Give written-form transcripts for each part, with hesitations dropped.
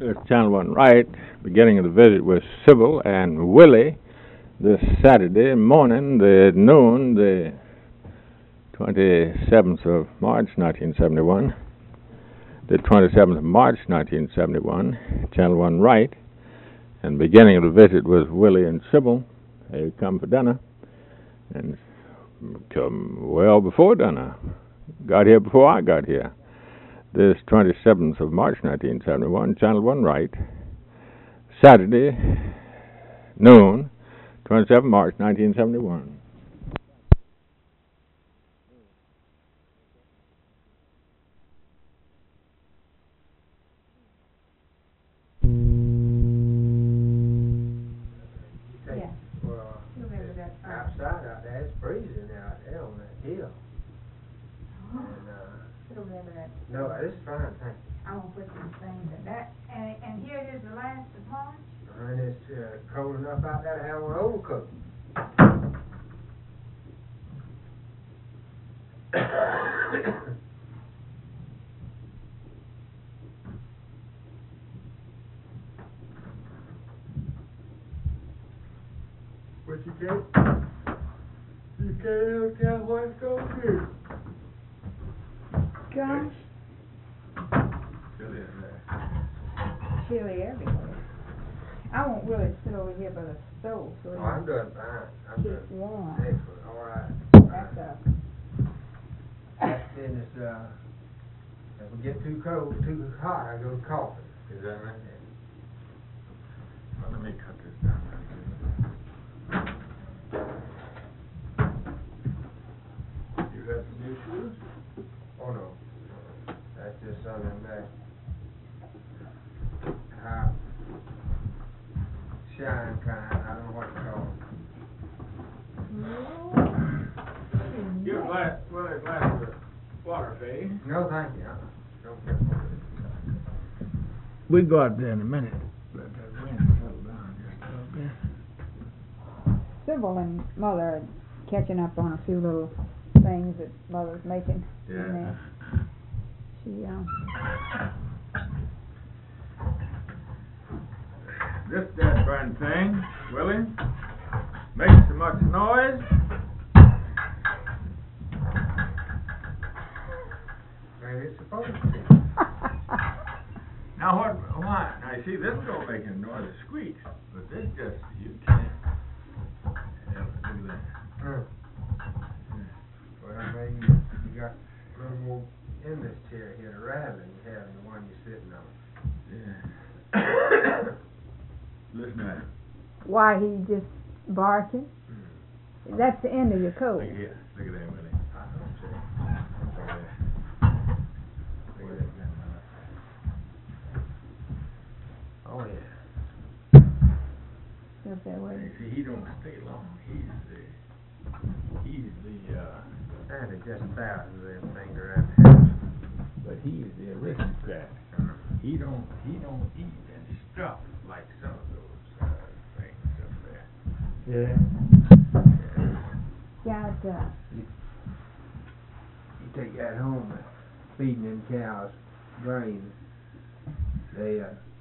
It's Channel 1 Right. Beginning of the visit was Sybil and Willie this Saturday morning, the noon, the 27th of March, 1971. The 27th of March, 1971, Channel 1 Right. And beginning of the visit was Willie and Sybil. They come for dinner. And come well before dinner. Got here before I got here. This 27th of March, 1971, Channel 1 Right. Saturday, noon, 27th March, 1971. Yeah. Well, outside out there, it's freezing out there on that hill. I don't remember that. No, it's fine, thank you. I won't put these things in that. And here it is the last of March. And it's cold enough out there to have an overcoat. But you can't ever tell what it's going to do. Gosh, Chilly in there. chilly everywhere. I won't really sit over here by the stove, so Oh, I'm doing fine. I'm doing it's warm. excellent. All right. That's a, Then it's, if we get too cold, too hot, I go to coffee. Is that right? Well, let me cut this down. You got some new shoes? Oh, no. That's just something that, shine kind, I don't know what to call it. Give a glass, well, a glass of water, Faye. No, thank you. Don't care for it. We go out there in a minute. Let that wind settle down just a little bit. Sybil and Mother are catching up on a few little things that Mother's making. Yeah. And then she, This dead burn thing, Willie, makes so much noise. Maybe it's supposed to. Now why? Now you see, this don't make any noise, it squeaks. But this just, you can't. Yeah, look at that. Well, maybe you got a little more in this chair here to rattle than you have in the one you're sitting on. Yeah. Listen to that. why he just barking? That's the end of your coat. Look here. Look at that, Willie. I don't see. Look at that. Look at that. Oh, yeah. Up there You waiting. see, he don't stay long. He's the And it just thousands of them things around the house. but he's the aristocrat. He don't eat and stuff like some of those things up there. Yeah. Got, You take that home and feeding them cows grain, they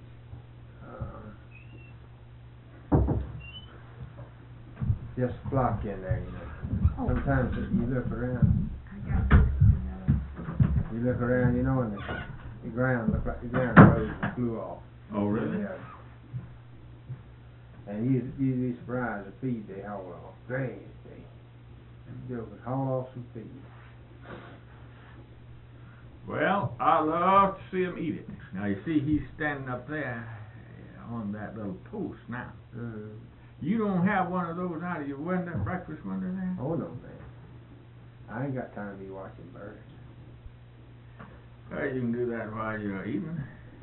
just flock in there, you know. Oh. Sometimes you look around, you know, and the ground look like the ground rose and flew off. Oh, really? Yeah. And you'd be surprised the feed they haul off. Great, they could haul off some feed. Well, I love to see him eat it. Now you see, he's standing up there on that little post now. You don't have one of those out of your window, breakfast window there? Oh no, man. I ain't got time to be watching birds. Well, you can do that while you're eating.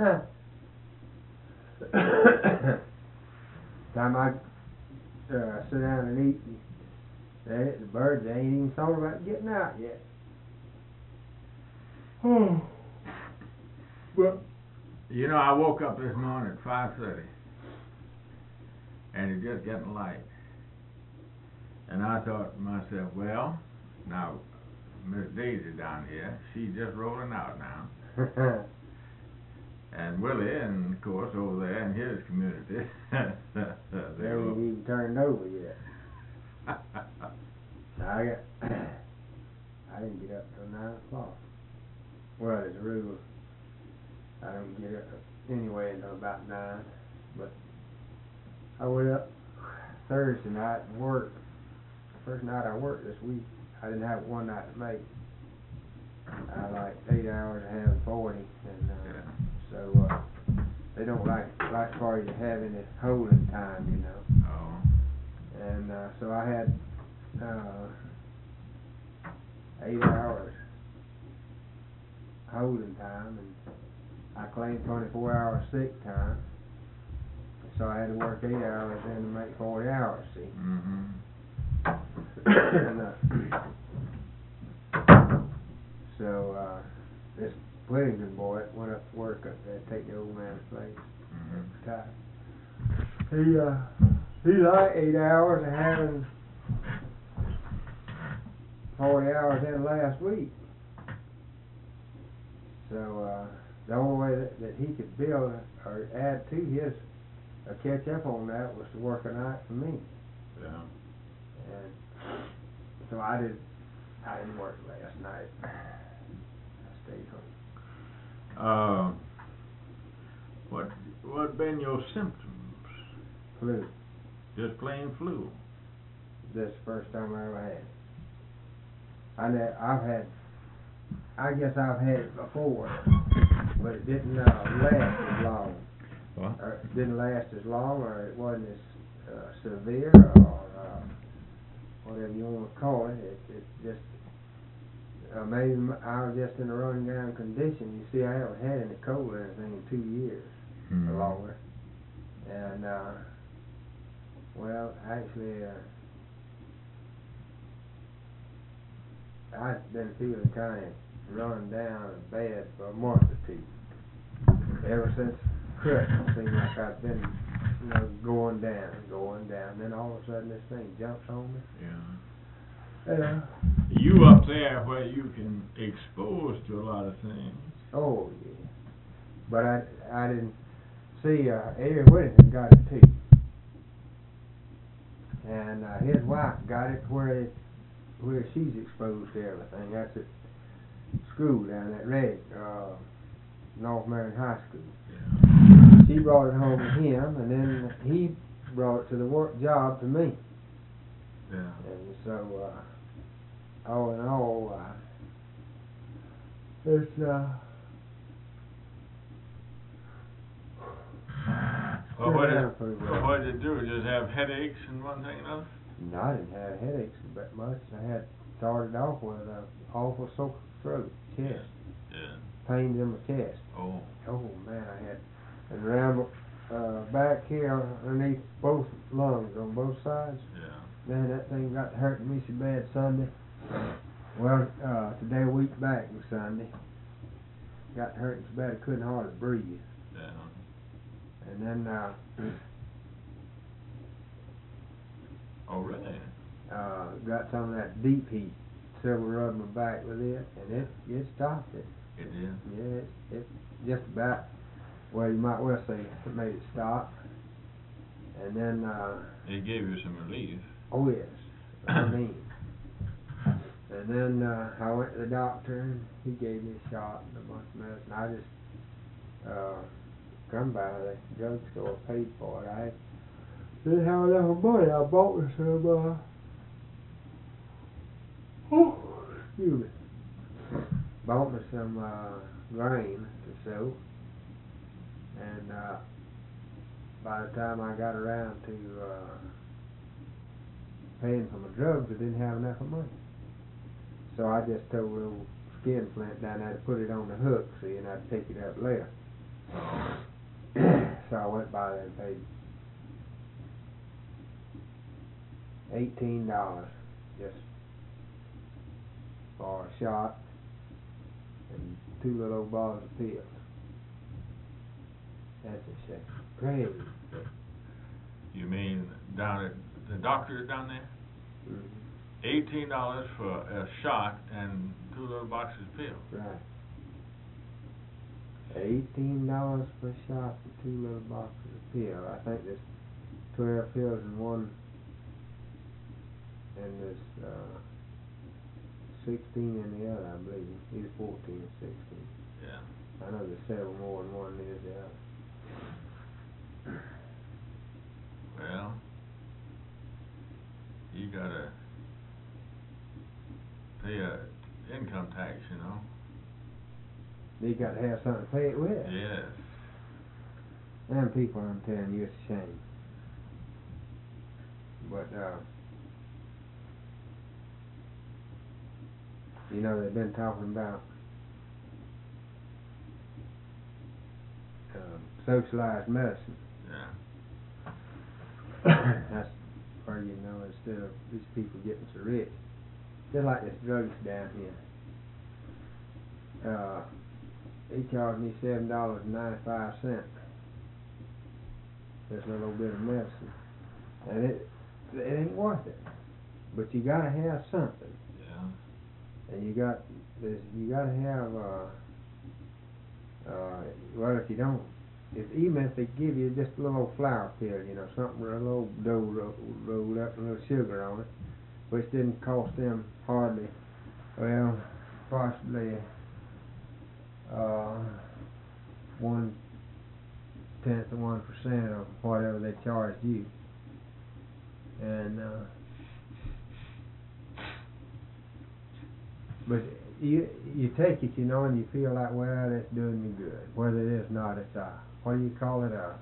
Time I sit down and eat, the birds they ain't even thought about getting out yet. Well, you know, I woke up this morning at 5:30, and it's just getting light. And I thought to myself, well, now Miss Daisy down here, she's just rolling out now. And Willie, and of course, over there in his community, They ain't even turned over yet. I didn't get up till 9 o'clock. Well, as a rule, I don't get up anyway until about 9. But I went up Thursday night and worked. First night I worked this week. I didn't have one night to make. I like 8 hours and having 40, and so they don't like for you to have any holding time, you know. Oh. And so I had 8 hours holding time, and I claimed 24 hours sick time. So I had to work 8 hours then to make 40 hours, see. Mm-hmm. And so this Whittington boy went up to work up there to take the old man's place. He liked 8 hours and having 40 hours in last week. So the only way that he could build or add to his catch up on that was to work a night for me. Yeah. And so I didn't work last night. I stayed home. What been your symptoms? Flu. Just plain flu. This is the first time I ever had it. I guess I've had it before, but it didn't last as long. What? Or it didn't last as long, or it wasn't as severe, or whatever you want to call it. It just maybe I was just in a running down condition. You see, I haven't had any cold or anything in 2 years or longer, and well, actually, I've been feeling kind of run down and bad for a month or two. Ever since Christmas, it seemed like I've been, going down. Then all of a sudden, this thing jumps on me. Yeah. Yeah. You up there where you can expose to a lot of things. Oh yeah. But I didn't see Eddie Whittington got it too, and his wife got it where she's exposed to everything. That's at school down at Reddick, North Marion High School. Yeah. She brought it home to him, and then he brought it to the work job to me. Yeah. And so, all in all, it's Well, what did it do? Just have headaches and one thing and another? No, I didn't have headaches that much. I had started off with an awful sore throat, chest. Yeah. Pains in my chest. Oh. Oh man, I had, and around back here underneath both lungs on both sides. Yeah. Man, that thing got hurting me so bad Sunday. Well, today a week back was Sunday. Got hurting so bad I couldn't hardly breathe. Yeah. And then Oh, really? got some of that deep heat. Several rubbed my back with it, and it stopped it. It did? Yeah, it just about, well, you might well say it made it stop. And then It gave you some relief. oh yes, I mean. And then I went to the doctor, and he gave me a shot and a bunch of medicine. I just come by the drugstore, paid for it. I didn't have enough money. I bought me some excuse me. Bought me some grain to soak, and by the time I got around to paying for my drugs, I didn't have enough money. So I just told the old skin flint down there to put it on the hook, see, and I'd pick it up later. So I went by there and paid $18 just for a shot and 2 little old bottles of pills. That's a shame. Crazy. You mean down at the doctor down there? Mm-hmm. $18 for a shot and 2 little boxes of pills. Right. $18 per shot and 2 little boxes of pills. I think there's 12 pills in one, and there's 16 in the other, I believe. Either 14 or 16. Yeah. I know there's several more in one than the other. Well, you gotta pay a income tax, you know. You got to have something to pay it with. Yes. Them people, I'm telling you, it's a shame. But, you know, they've been talking about socialized medicine. Yeah. That's where, you know, instead of these people getting so rich, just like this druggist down here. He charged me $7.95. This little bit of medicine, and it ain't worth it. But you gotta have something. Yeah. And you gotta have well, if you don't, even if they give you just a little flour pill, you know, something with a little dough rolled up and a little sugar on it, which didn't cost them hardly, well, possibly 1/10 of 1% of whatever they charged you, and but you take it, you know, and you feel like, well, it's doing me good. Whether it is not, it's what do you call it, a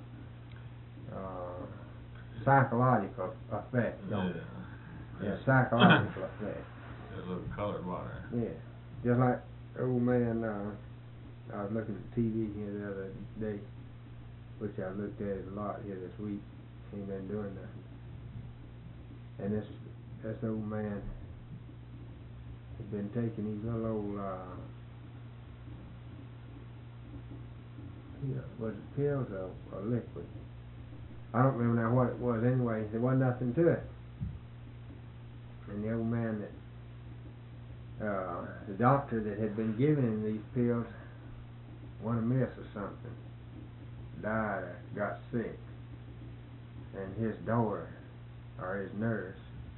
psychological effect, don't it? Yeah, psychological effect. A little colored water. Yeah, just like old man. I was looking at TV here the other day, which I looked at it a lot here this week. Ain't been doing nothing. And this old man had been taking these little old was it pills or liquid? I don't remember now what it was. Anyway, there wasn't nothing to it. And the old man the doctor that had been giving him these pills went amiss or something, died or got sick, and his daughter, or his nurse,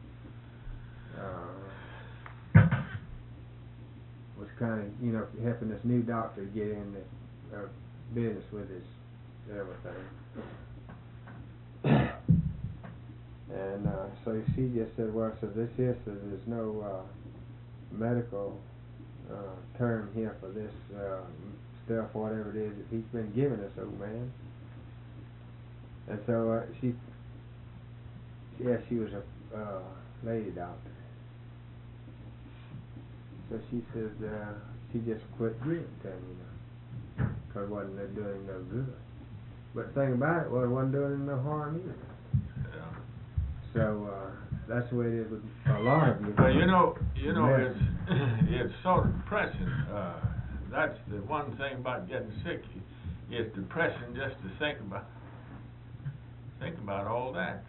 was kind of, you know, helping this new doctor get in the business with his everything. And so she just said, well, so this is, so there's no medical term here for this stuff, whatever it is that he's been giving us, old man. And so she was a lady doctor. So she says she just quit giving to him, you know, because it wasn't doing no good. But the thing about it was, it wasn't doing him no harm either. Yeah. So that's the way it is with a lot of you. Well, you know, it's sort of depressing. That's the one thing about getting sick. It's depressing just to think about all that.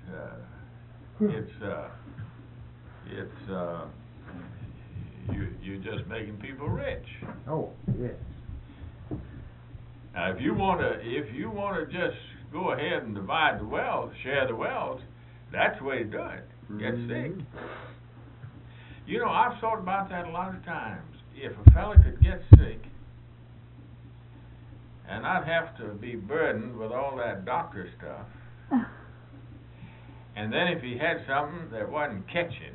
You're just making people rich. Oh, yes. Now, if you wanna just go ahead and divide the wealth, share the wealth, that's the way to do it. Get sick. You know, I've thought about that a lot of times. If a fella could get sick, and I'd have to be burdened with all that doctor stuff, and then if he had something that wasn't catching,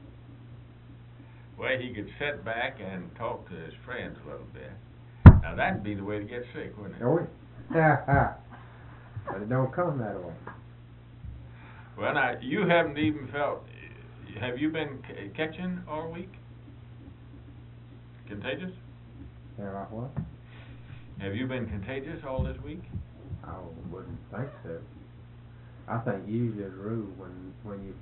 well, he could sit back and talk to his friends a little bit. Now, that'd be the way to get sick, wouldn't it? Oh, yeah. But it don't come that way. Well, now, you haven't even felt... Have you been catching all week? Contagious? Yeah, like what? Have you been contagious all this week? I wouldn't think so. I think usually the rule when you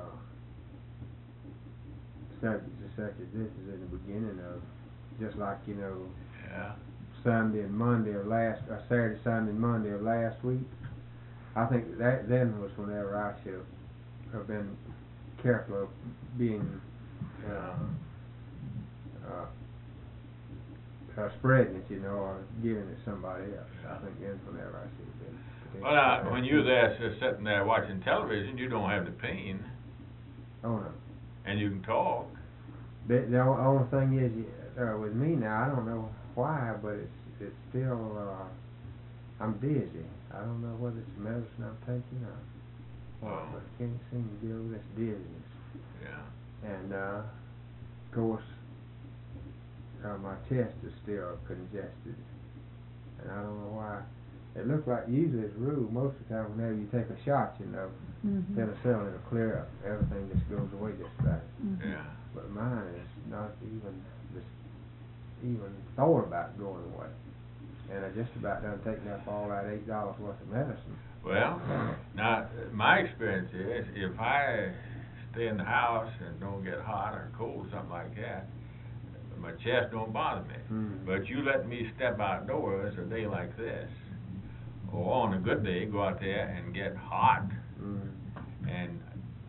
subject to such as this is in the beginning of, just like, you know, Yeah. Sunday and Monday of Saturday, Sunday, and Monday of last week. I think that then was whenever I should have been careful of being spreading it, you know, or giving it to somebody else. I think then whenever I should have been. Well, when you're there, just sitting there watching television, you don't have the pain, Oh no. and you can talk. The only thing is, with me now, I don't know why, but it's still, I'm dizzy. I don't know whether it's the medicine I'm taking or what, but I can't seem to get over this dizziness. Yeah. And, of course, my chest is still congested, and I don't know why. It looks like usually it's rule most of the time whenever you take a shot, you know, penicillin will clear up. Everything just goes away just fast. Yeah. But mine is not even thought about going away. And I just about done taking up all that $8 worth of medicine. Well, now, my experience is, if I stay in the house and don't get hot or cold, something like that, my chest don't bother me. But you let me step outdoors a day like this, or on a good day, go out there and get hot, and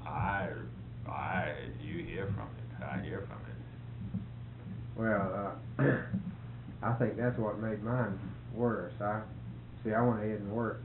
you hear from it. I hear from it. Well, I think that's what made mine worse. I went ahead and worked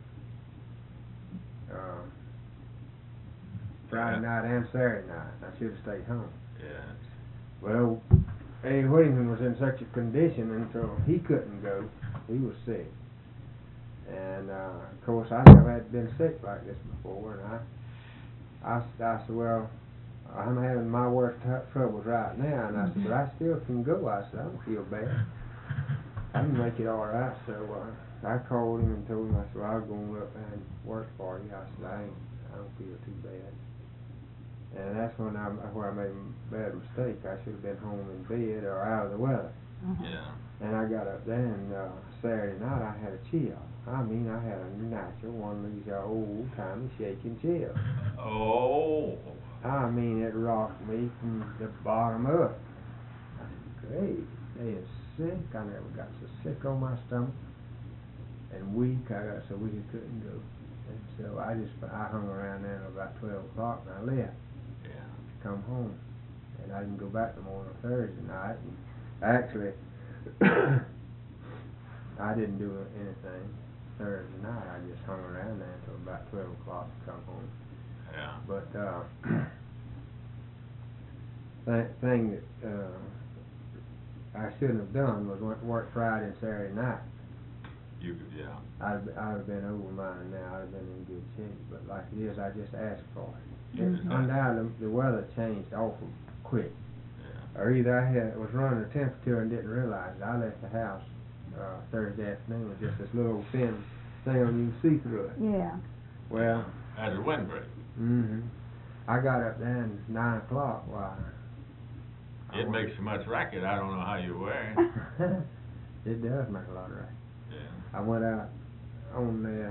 Friday night and Saturday night. I should have stayed home. Yeah. Well, Eddie Whittington was in such a condition until he couldn't go. He was sick. And, of course, I never had been sick like this before, and I said, well, I'm having my worst troubles right now, and I said, but I still can go. I said, I don't feel bad. I can make it all right. So I called him and told him, I said, well, I'll go up and work for you. I said, I don't feel too bad. And that's where I made a bad mistake. I should have been home in bed or out of the weather. Yeah. And I got up there, and Saturday night I had a chill. I mean, I had a natural one of these old-timey shaking chills. Oh. I mean, it rocked me from the bottom up. I said, great, they is sick. I never got so sick on my stomach. And weak, I got so weak I couldn't go. And so I hung around there until about 12 o'clock, and I left. Yeah. To come home. And I didn't go back no more on Thursday night. And actually, I didn't do anything Thursday night. I just hung around there until about 12 o'clock to come home. Yeah. But thing that I shouldn't have done was work Friday and Saturday night. You could, yeah. I'd have been over mine now. I'd have been in good shape. But like it is, I just asked for it. Undoubtedly, the weather changed awful quick. Yeah. Or either I was running the temperature and didn't realize it. I left the house Thursday afternoon with just this little thin thing on you can see through it. Yeah. Well. As a windbreak. I got up there at 9 o'clock. Why? It makes so much racket. I don't know how you wear it. It does make a lot of racket. Yeah. I went out on the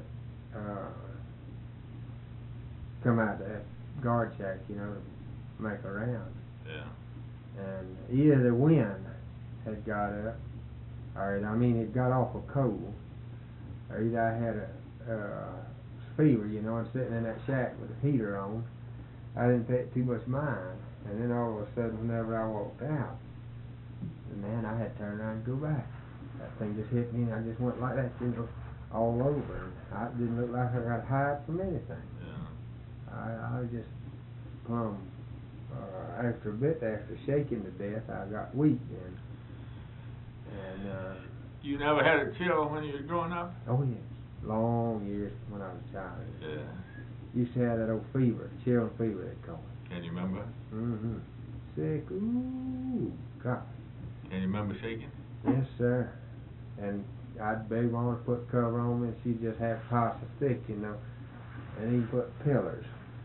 come out to that guard shack, you know, to make a round. Yeah. And either the wind had got up, or it got awful cold, or either I had a fever, you know, and sitting in that shack with the heater on. I didn't pay it too much mind, and then all of a sudden, whenever I walked out, man, I had to turn around and go back. That thing just hit me, and I just went like that, you know, all over. And it didn't look like I got hide from anything. Yeah. I just plumb. After a bit, after shaking to death, I got weak then. And you never had a chill when you were growing up? oh yes, long years when I was a child. Yeah. Used to have that old fever, chill fever they call it. Can you remember? Sick, ooh, God. Can you remember shaking? Yes, sir. And I'd baby mama put cover on me, and she'd just have pots of thick, you know, and even put pillars.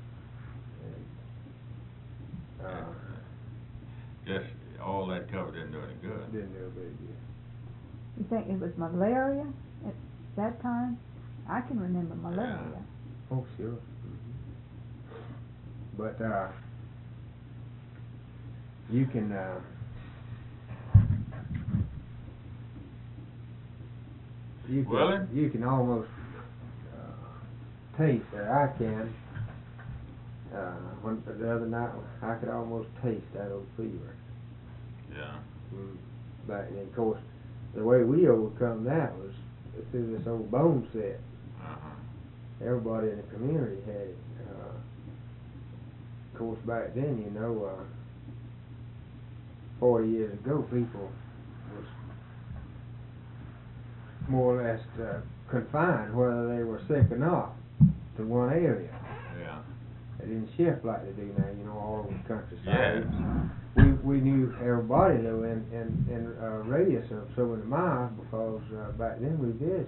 And, just all that cover didn't do any good. didn't do a bit good. You think it was malaria at that time? I can remember malaria. Oh, sure. But you can you can almost taste, or I can. The other night, I could almost taste that old fever. Yeah. back then. Of course, the way we overcome that was through this old bone set. Everybody in the community had it. Of course, back then, 40 years ago, people was more or less confined, whether they were sick or not, to one area. Yeah. They didn't shift like they do now, all over the countryside. Yes. We knew everybody though in a radius of so many miles because back then we visited.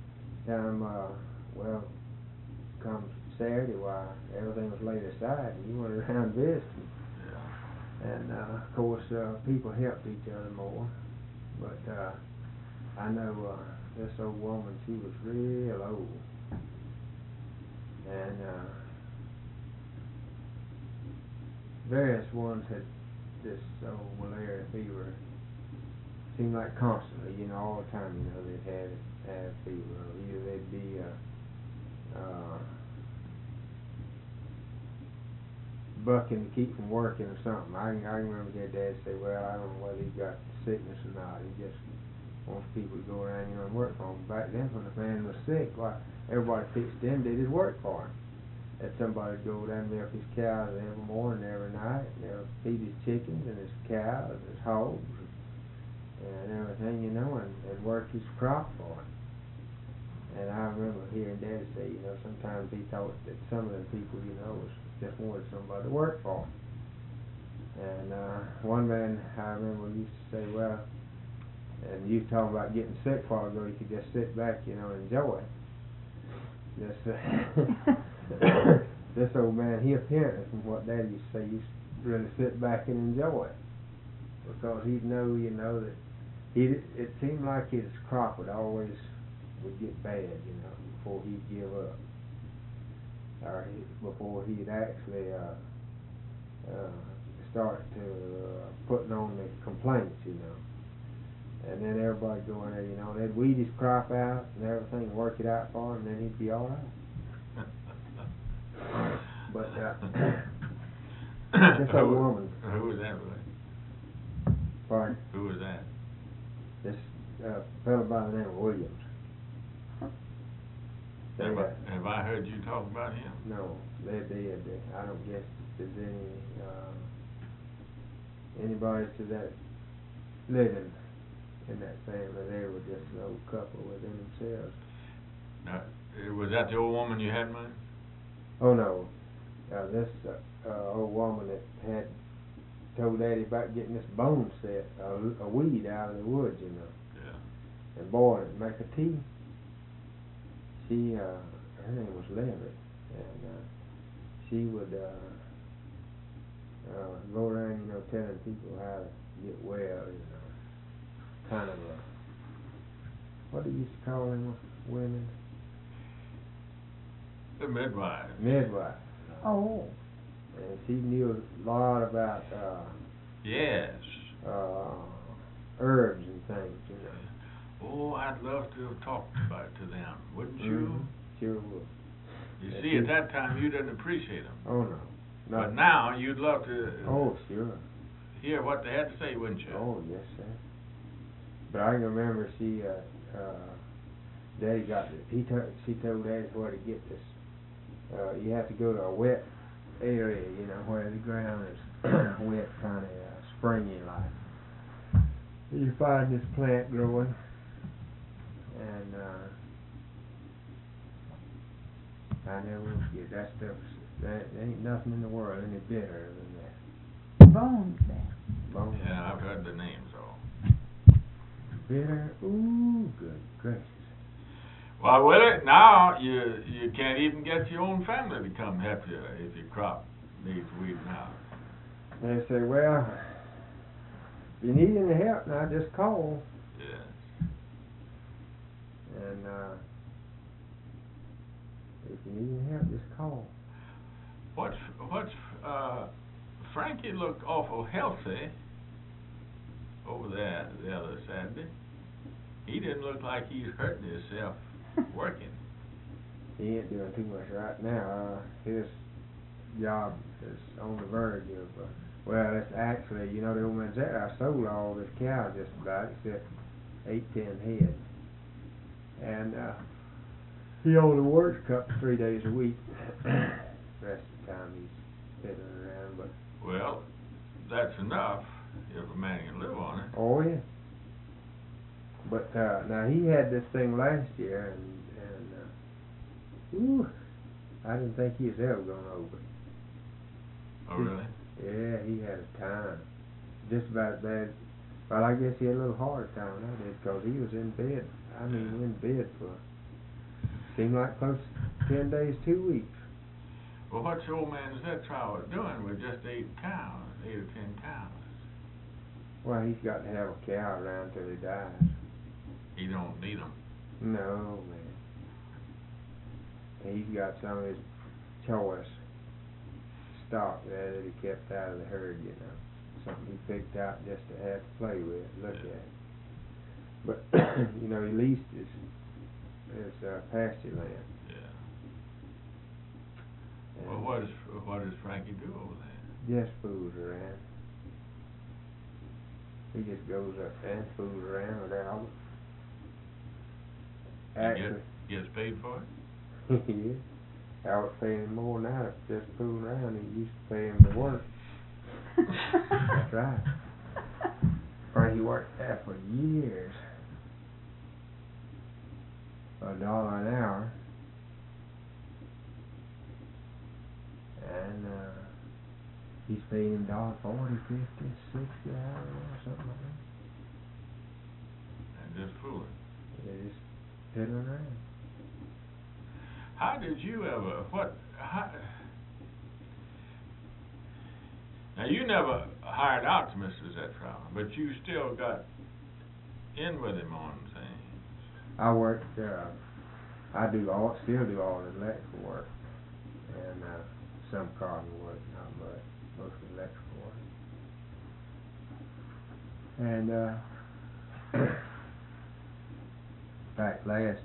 Come Saturday, why everything was laid aside and you went around visiting. Yeah. And of course people helped each other more. But I know this old woman, she was real old. And various ones had this old malaria fever. Seemed like constantly, all the time, they'd have fever. Either they'd be bucking to keep from working or something. I remember their dad say, well, I don't know whether he got sickness or not. He just wants people to go around, and work for him. Back then, when a man was sick, everybody pitched in, did his work for him. Had somebody go down and milk his cows every morning, every night, and feed his chickens and his cows and his hogs and everything, and work his crop for him. And I remember hearing Dad say, sometimes he thought that some of them people, was just wanted somebody to work for him. And one man I remember used to say, well, and you talking about getting sick a while ago, you could just sit back, and enjoy it. This old man, he apparently, from what Dad used to say, used to really sit back and enjoy it. Because he'd know, that it seemed like his crop would get bad, before he'd give up. Or before he'd actually start to putting on the complaints, And then everybody go in there, they'd weed his crop out and everything, work it out for him, and then he'd be all right. But this old woman. Who was that, Willie? Pardon? Who was that? This fellow by the name of Williams. Have I heard you talk about him? No, they did. I don't guess there's anybody to that living in that family. They were just an old couple within themselves. Now, was that the old woman you had, man? Oh no, this old woman that had told Daddy about getting this bone set, a weed out of the woods, Yeah. and boil it and make a tea. She, her name was Levitt, and she would go around, telling people how to get well, kind of what do you used to call them women? The midwife. Midwife. Oh. And she knew a lot about Yes. herbs and things, Oh, I'd love to have talked about it to them, wouldn't you? Mm-hmm. Sure would. You see, at that time you didn't appreciate them. Oh no. But now you'd love to Oh sure. hear what they had to say, wouldn't you? Oh yes, sir. But I can remember she, Daddy got it. She told Daddy where to get this. You have to go to a wet area, where the ground is wet, kind of springy like. You find this plant growing, and I never will forget that stuff. There ain't nothing in the world any bitter than that. Bones then. Bones. Yeah, I've heard the names all. Bitter. Ooh, good gracious. Well, Willie, now you can't even get your own family to come help you if your crop needs weeding out. They say, well, if you need any help now, just call. Yes. And if you need any help, just call. What's Frankie looked awful healthy over there the other Saturday. He didn't look like he's hurting himself working. He ain't doing too much right now. His job is on the verge of Well, it's actually, you know, the old man said I sold all this cow just about except 8-10 head. And he only works a couple 3 days a week. Rest of the time he's fiddling around, but Well, that's enough if a man can live on it. oh yeah. But now he had this thing last year, and I didn't think he was ever going over it. Oh, really? Yeah, he had a time. Just about as bad. Well, I guess he had a little harder time than I did, because he was in bed. I mean, in bed for, seemed like close to 10 days, 2 weeks. Well, what's the old man Zetrow doing with just 8 cows, 8 or 10 cows? Well, he's got to have a cow around till he dies. He don't need them. No, man. He's got some of his choice stock there that he kept out of the herd, you know. Something he picked out just to have to play with, look at. But, you know, he leased his pasture land. Yeah. Well, what does Frankie do over there? Just fools around. He just goes up there and fools around with Albert. Actually, Gets paid for it? yeah. Albert's paying him more now for just fooling around than he used to pay him to work. That's right. Frankie worked there for years. $1 an hour. And he's paying him $40, $50, $60 an hour or something like that. And just fooling. Yeah, just fiddling around. How did you ever, now you never hired out to Mr. Zetrow, but you still got in with him on things. I worked, still do all the electrical work, and some carpenter work, not much, mostly electrical work. And in fact, last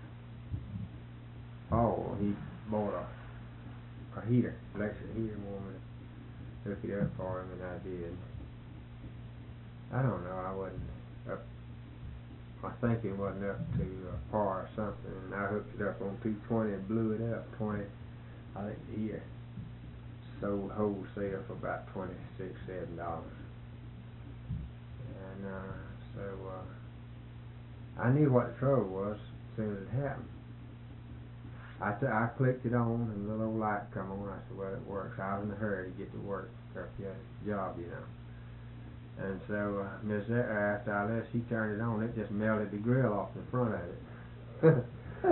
fall he bought a heater, electric heater, wanted to hook it up for him, and I did. I don't know, I wasn't up. My thinking wasn't up to par or something, and I hooked it up on 220 and blew it up 20. I think the heater sold wholesale for about $26, $7. And so I knew what the trouble was as soon as it happened. I clicked it on, and the little old light come on. I said, well, it works. I was in a hurry to get to work or get a job, you know. And so, after I left, she turned it on. It just melted the grill off the front of it.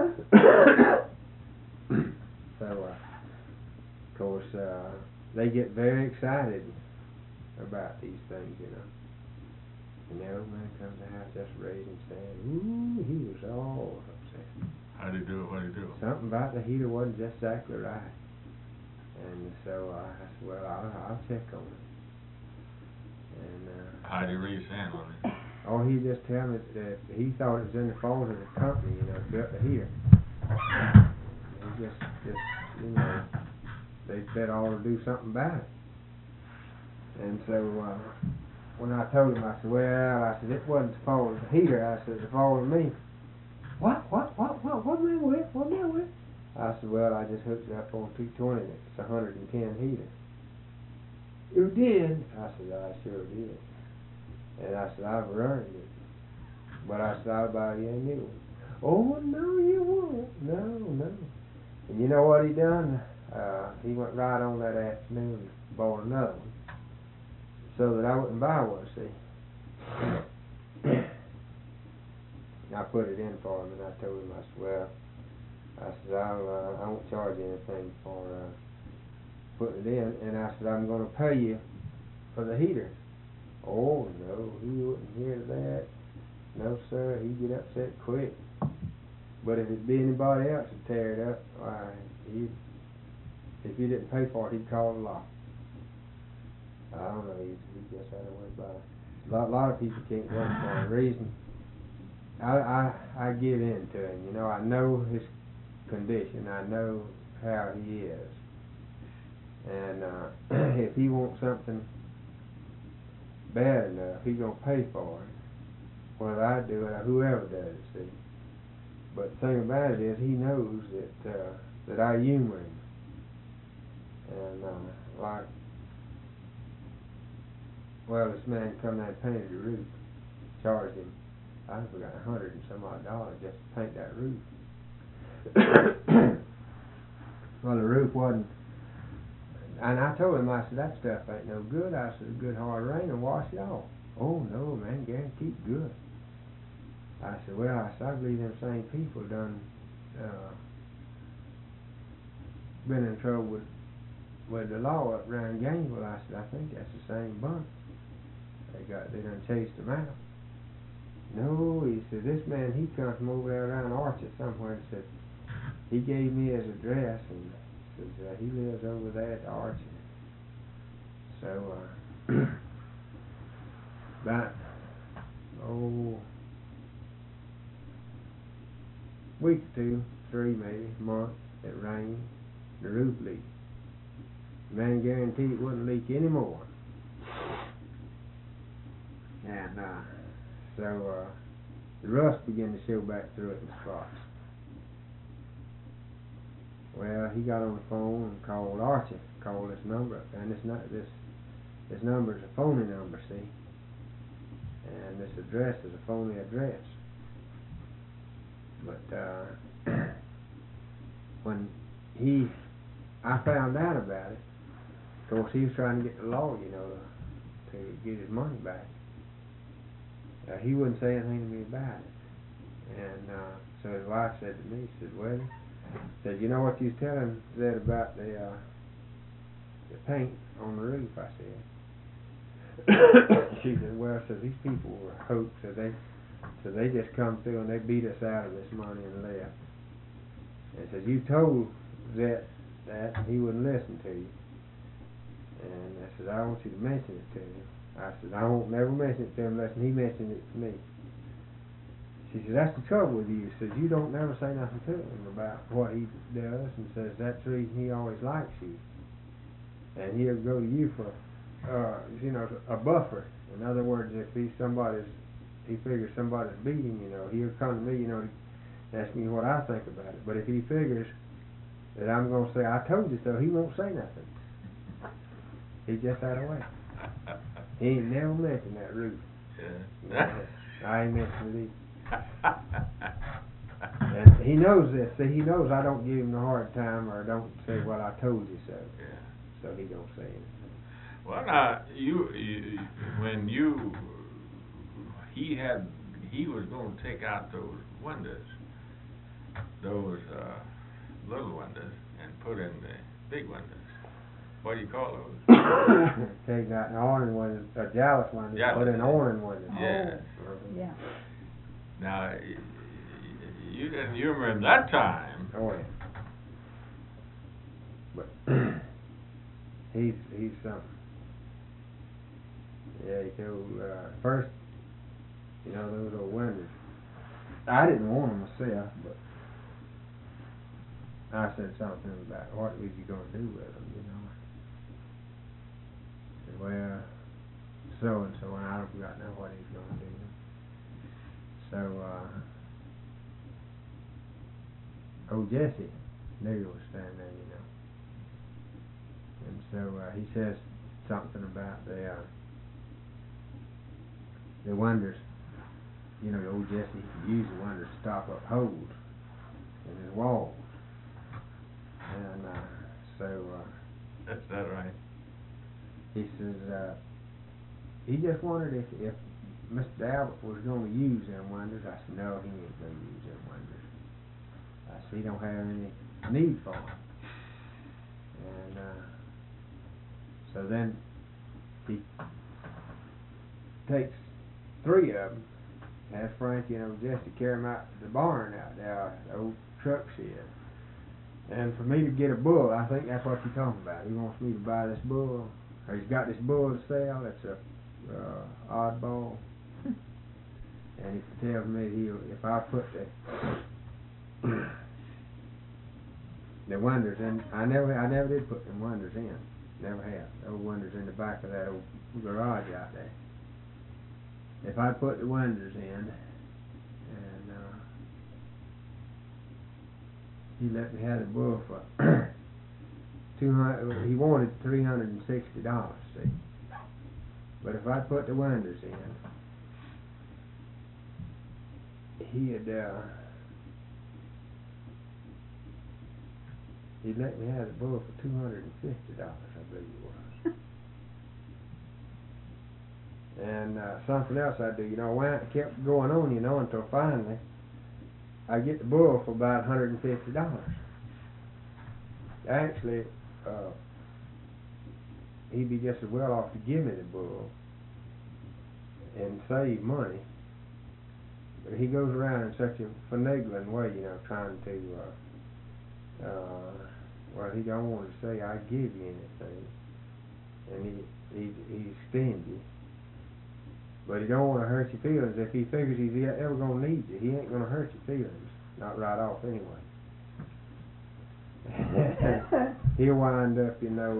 So, of course, they get very excited about these things, you know. And the old man comes to the house just raising his hand. Ooh, he was all upset. How'd he do it? What'd he do? Something about the heater wasn't just exactly right. And so I said, well, I'll check on it. And How'd he raise his hand on it? oh, he just tell me that he thought it was in the fault of the company, you know, that built the heater. He just you know, they ought to do something about it. And so when I told him, I said, well, I said, it wasn't the fault of the heater. I said, it's the fault of me. What man with? What man with? I said, well, I just hooked it up on 220. It's 110 heater. You did? I said, I sure did. And I said, I've earned it. But I said, I'll buy you a new one. Oh, no, you won't. No. And you know what he done? He went right on that afternoon and bought another one, so that I wouldn't buy one, see. I put it in for him, and I told him, I said, well, I won't charge you anything for putting it in. And I said, I'm going to pay you for the heater. Oh, no, he wouldn't hear that. No, sir, he'd get upset quick. But if it'd be anybody else to tear it up, why, if he didn't pay for it, he'd call the law. I don't know, he just had a way about it. A lot of people can't work for a reason. I give in to him, you know. I know his condition. I know how he is. And if he wants something bad enough, he gonna pay for it. Whether I do it or whoever does it, see. But the thing about it is, he knows that I humor him. And, like, well, this man come down and painted the roof. Charged him, I think we got $100 and some odd just to paint that roof. Well, the roof wasn't, and I told him, I said, that stuff ain't no good. I said, a good hard rain will wash it off. Oh, no, man, guaranteed good. I said, well, I believe them same people done been in trouble with the law up around Gainesville. I said, I think that's the same bunch. They done chased them out. No, he said, this man, he come from over there around Archer somewhere, and said, he gave me his address, and says he lives over there at Archer. So, about, week or two, 3 maybe, month, it rained, the roof leaked. The man guaranteed it wouldn't leak anymore. And, so, the rust began to show back through it in spots. Well, he got on the phone and called Archie, called this number up, and this number is a phony number, see, and this address is a phony address. But when I found out about it, of course he was trying to get the law, you know, to get his money back. He wouldn't say anything to me about it, and so his wife said to me, she said, well, said, you know what you was telling Zed about the paint on the roof? I said. She said, well, so these people were hoax, so they just come through and they beat us out of this money and left. And said, you told Zed that he wouldn't listen to you. And I said, I want you to mention it to him. I said, I won't never mention it to him unless he mentioned it to me. She said, that's the trouble with you. She says, you don't never say nothing to him about what he does, and says that's the reason he always likes you. And he'll go to you for, you know, a buffer. In other words, if he figures somebody's beating, you know, he'll come to me, you know, to ask me what I think about it. But if he figures that I'm going to say, I told you so, he won't say nothing. He's just that way. He ain't never mentioned that roof. Yeah. I ain't mentioned it either. And he knows this. See, he knows I don't give him a hard time or don't say, well, I told you so. Yeah. So he don't say anything. Well, now, he was going to take out those windows, those little windows, and put in the big windows. What do you call those? Take out an awning window, a Jalis window, put in awning window. Yeah. Yeah. Now, you remember that time? Oh yeah. But he's something. Yeah, he told first, you know, those old windows. I didn't want them myself, but I said something about what was you going to do with them, you know. I said, well, so and so, and I don't forgot now what he's going to do. So, old Jesse knew was standing there, you know. And so he says something about the windows. You know, old Jesse used the windows to stop up holes in his walls. And so That's that right. he says he just wondered if Mr. Albert was going to use them windows. I said, no, he ain't going to use them windows. I said, he don't have any need for them. And so then he takes 3 of them, has Frankie and old Jesse carry them out to the barn out there, the old truck shed. And for me to get a bull, I think that's what you're talking about. He wants me to buy this bull, or he's got this bull to sell. It's a oddball. And he tells me if I put the windows in, I never did put them windows in, never have. Those windows in the back of that old garage out there. if I put the windows in, and he let me have the bull for $200. He wanted $360. See, but if I put the windows in, he'd let me have the bull for $250. I believe it was. And something else I do, when it kept going on, until finally I get the bull for about $150. Actually, he'd be just as well off to give me the bull and save money. But he goes around in such a finagling way, trying to, he don't want to say I give you anything, and he's stingy. But he don't want to hurt your feelings. If he figures he's ever going to need you, he ain't going to hurt your feelings. Not right off anyway. He'll wind up,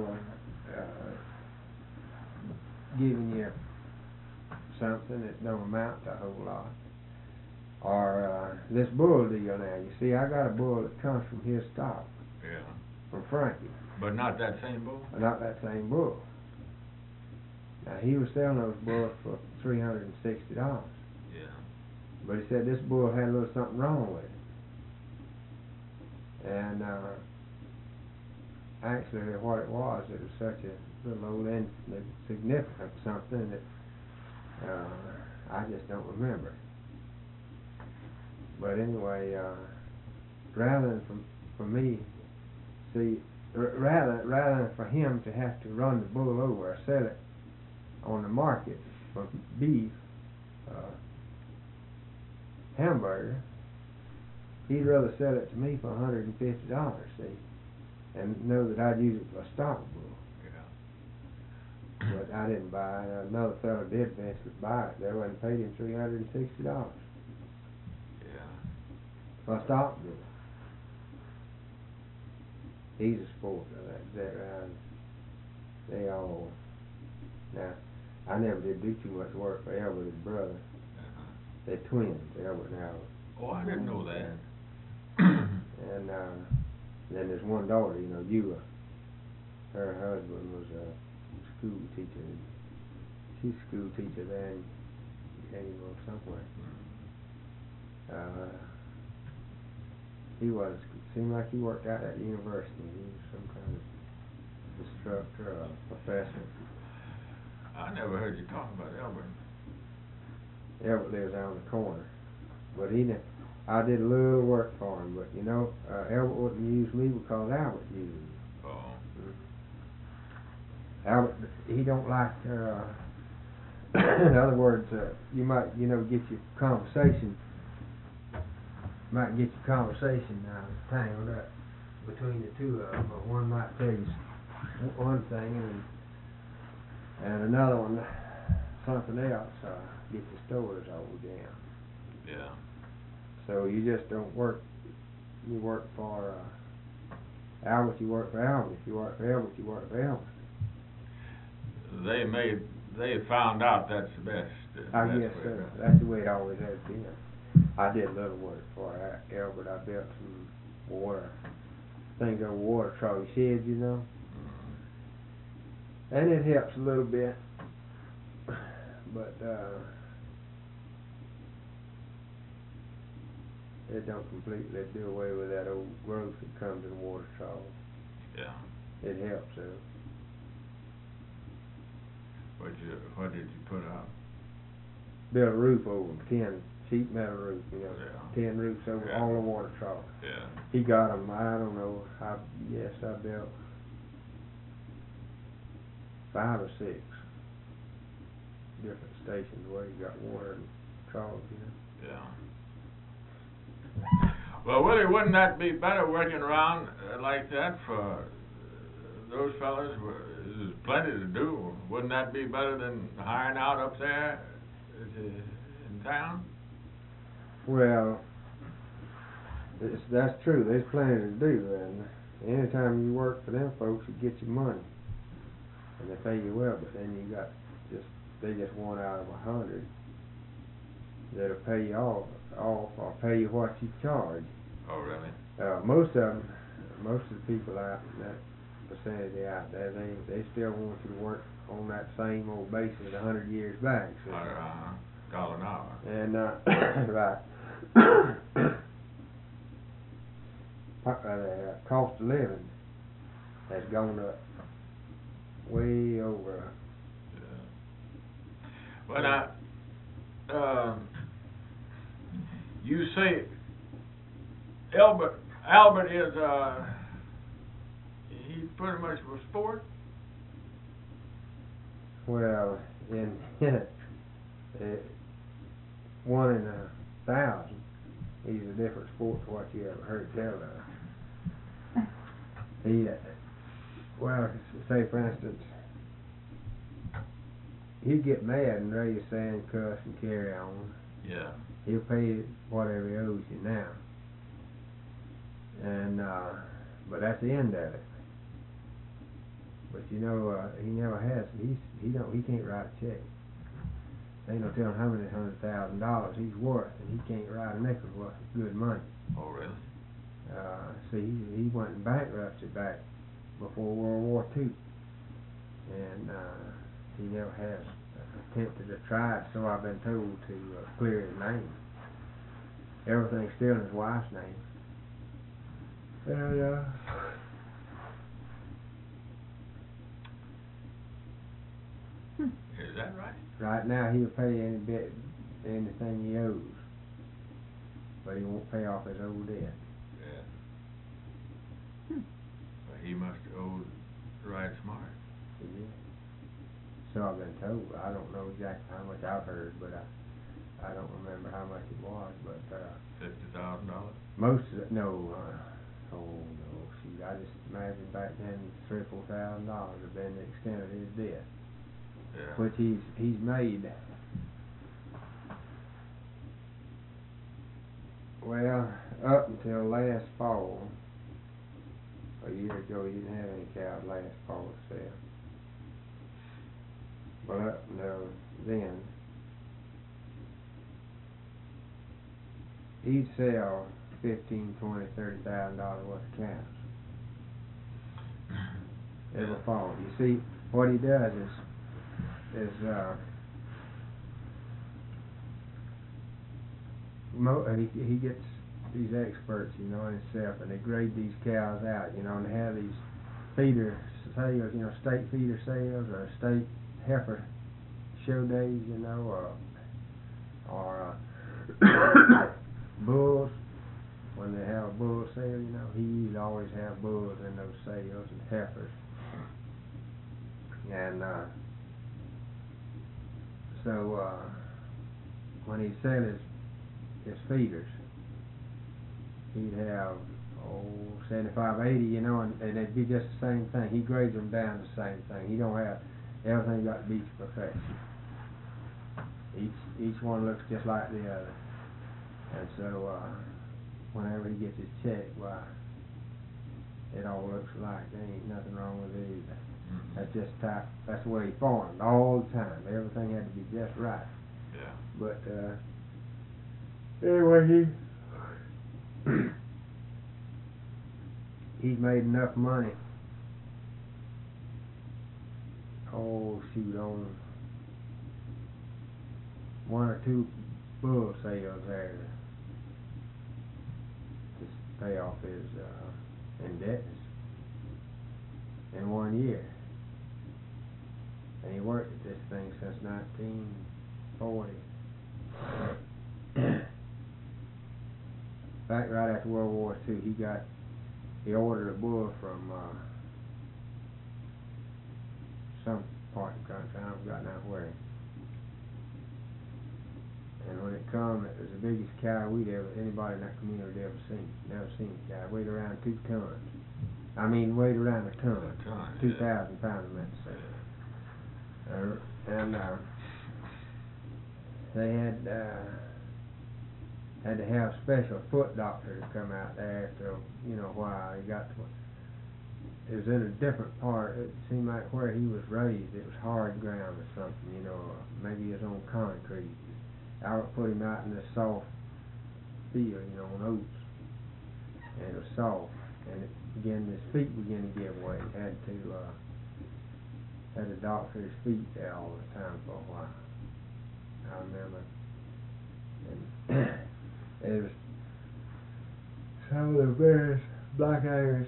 giving you something that don't amount to a whole lot. Or this bull deal now. You see, I got a bull that comes from his stock. Yeah. From Frankie. But not that same bull? Not that same bull. Now, he was selling those bulls for $360. Yeah. But he said this bull had a little something wrong with it. And actually what it was such a little old insignificant something that I just don't remember. But anyway, rather than for me, rather than for him to have to run the bull over or sell it on the market for beef, hamburger, he'd rather sell it to me for $150, see, and know that I'd use it for a stock bull. Yeah. But I didn't buy it. Another fellow did eventually buy it. They wouldn't paid him $360. Yeah. For a stock bull. He's a sport, they all. Now, I never did do too much work for Albert, his brother. They're twins, Albert and Albert. Oh, I didn't know that. And then there's one daughter, Eula. Her husband was a school teacher. She's a school teacher there in somewhere. Seemed like he worked out at the university. He was some kind of instructor or professor. I never heard you talk about Albert. Albert lives out on the corner. But I did a little work for him, but Albert wouldn't use me because Albert used me. Oh. Albert, he don't like, in other words, you might, get your conversation tangled up between the two of them, but one might tell you one thing and another one something else, get your stories all down. Yeah. So you just don't work, you work for Albert, you work for Albert. If you work for Albert, you work for Albert. They found out that's the best. I guess so. That's the way it always has been. I did a little work for Albert. I built some things over water trolley sheds, and it helps a little bit, but it don't completely do away with that old growth that comes in water trolley. Yeah. It helps though. What did you put out? Built a roof over them, 10 sheet metal roof, Yeah. 10 roofs over Yeah. all the water trolley. Yeah. He got them, I don't know, I built 5 or 6 different stations where you got water and trawls, Yeah. Well, Willie, wouldn't that be better working around like that for those fellas? There's plenty to do. Wouldn't that be better than hiring out up there in town? Well, that's true. There's plenty to do, and anytime you work for them folks, you get your money, and they pay you well. But then they just want out of 100, that'll pay you off or pay you what you charge. Oh, really? Most of them, most of the people out in that vicinity out there, they still want you to work on that same old basis 100 years back. So. $1 an hour. And right. Cost of living has gone up way over. Yeah. Well, now, you say Albert is he pretty much a sport? Well, in 1 in 1,000, he's a different sport to what you ever heard tell of. He, well, say for instance, he'd get mad and raise sand, cuss, and carry on. Yeah. He'll pay whatever he owes you now. And but that's the end of it. But you know, he never has. He can't write a check. Ain't no telling how many $100,000 he's worth, and he can't write a nickel worth of good money. Oh, really? See, he went in bankruptcy back before World War II, and he never has attempted to try, so I've been told, to clear his name. Everything's still in his wife's name. And, Is that right? right now he'll pay anything he owes, but he won't pay off his old debt. Yeah. Well, he must have owed right smart. Yeah. So I've been told. I don't know exactly how much I've heard, but I don't remember how much it was. But $50,000. most of it, no. Oh no, shoot! I just imagine back then $3,000 or $4,000 would have been the extent of his debt. Yeah. Which he's made. Well, up until last fall, a year ago, he didn't have any cows last fall to sell. But up until then, he'd sell $15,000, $20,000, $30,000 worth of cows every fall. You see, what he does is he gets these experts, you know, himself, and they grade these cows out, you know, and they have these feeder sales, you know, state feeder sales or state heifer show days, you know, or bulls. When they have a bull sale, you know, he used to always have bulls in those sales and heifers. And so when he'd sell his feeders, he'd have 75, 80, you know, and it'd be just the same thing. He grades them down the same thing. He don't have everything got to be to perfection. Each one looks just like the other, and so whenever he gets his check, why, it all looks alike. There ain't nothing wrong with it either. That's just that's the way he farmed all the time. Everything had to be just right. Yeah. But anyway, he's made enough money. Oh shoot, on 1 or 2 bull sales there to pay off his indebtedness in 1 year. And he worked at this thing since 1940. In fact, right after World War II, he ordered a bull from some part of the country. I've forgotten out where. And when it come, it was the biggest cow anybody in that community had ever seen. Never seen a cow. It weighed around 2 tons. I mean, weighed around a ton. 2,000 pounds, I meant to say. And they had to have a special foot doctor to come out there after a while. It was in a different part. It seemed like where he was raised, it was hard ground or something, you know, maybe it was on concrete. I would put him out in the soft field, on oats, and it was soft, and his feet began to give way. Had to doctor his feet there all the time for a while. I remember, and it was some of the various black Irish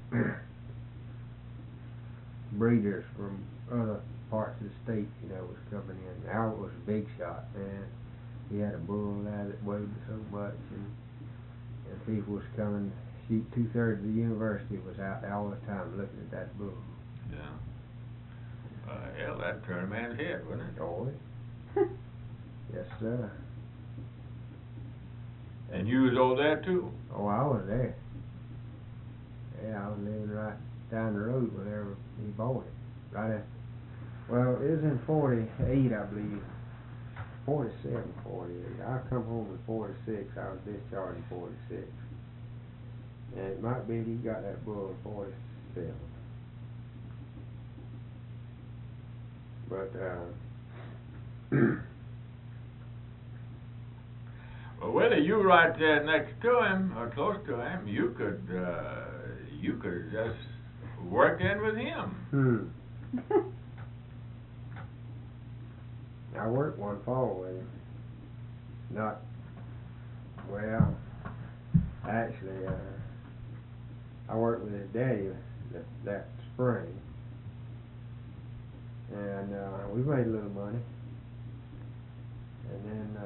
breeders from other parts of the state, was coming in. Albert was a big shot, man. He had a bull there that weighed so much, and people was coming. 2/3 of the university was out there all the time looking at that bull. Yeah. Hell, that turned a man's head, wouldn't it? Oh, yes, sir. And you was over there too? Oh, I was there. Yeah, I was living right down the road whenever he bought it. Right after. Well, it was in 48, I believe. 47, 48. I come home in 46. I was discharged in 46. And it might be he got that bull in 47. But, well, whether you right there next to him or close to him, you could just work in with him. I worked one fall with him. Actually, I worked with his daddy that spring. And we made a little money. And then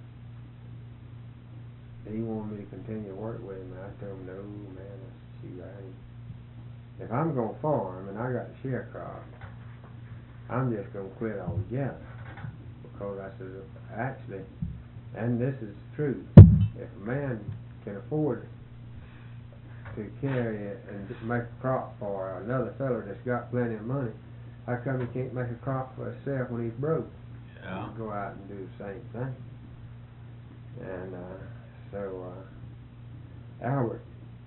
he wanted me to continue to work with him, and I told him, no, man, if I'm going to farm and I got the sharecrop, I'm just going to quit altogether. Because I said, actually, and this is true, if a man can afford to carry it and just make a crop for another fellow that's got plenty of money, how come he can't make a crop for himself when he's broke? Yeah. He can go out and do the same thing. And so Albert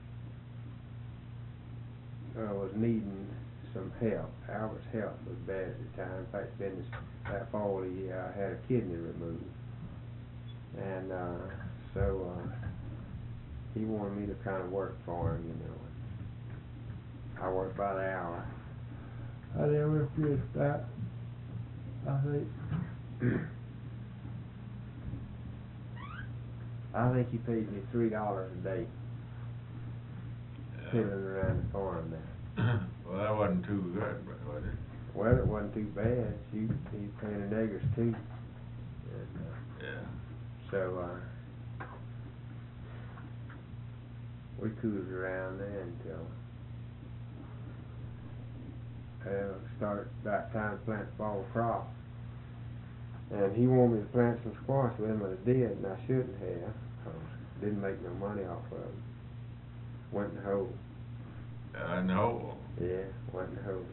was needing some help. Albert's health was bad at the time. In fact, that fall he had a kidney removed. And so he wanted me to kind of work for him, I worked by the hour. I didn't refuse that. I think he paid me $3 a day. Fiddling around the farm there. Well, that wasn't too good, was it? Well, it wasn't too bad. He's paying the niggers too. And, yeah. So we cruised around there until started about time to plant the fall crop. And he wanted me to plant some squash with him, and I did, and I shouldn't have, because I didn't make no money off of them. Went in the hole. I know. Yeah, went in the hole.